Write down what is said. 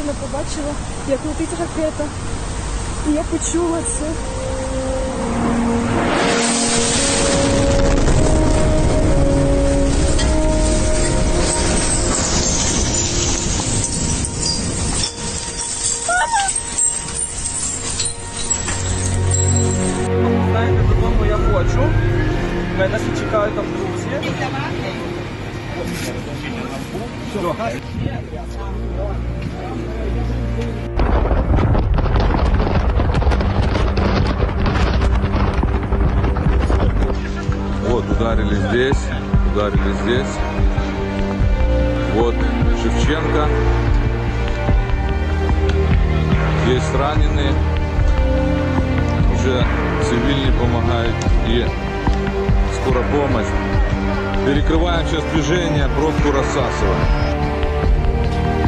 реально побачила, як летить ракета. І я почула це. Знаєте, додому я хочу. Мене ще чекають там друзі. Вот, ударили здесь. Вот Шевченко. Здесь раненые. Уже цивильные помогают и скорая помощь. Перекрываем сейчас движение, пробку рассасываем.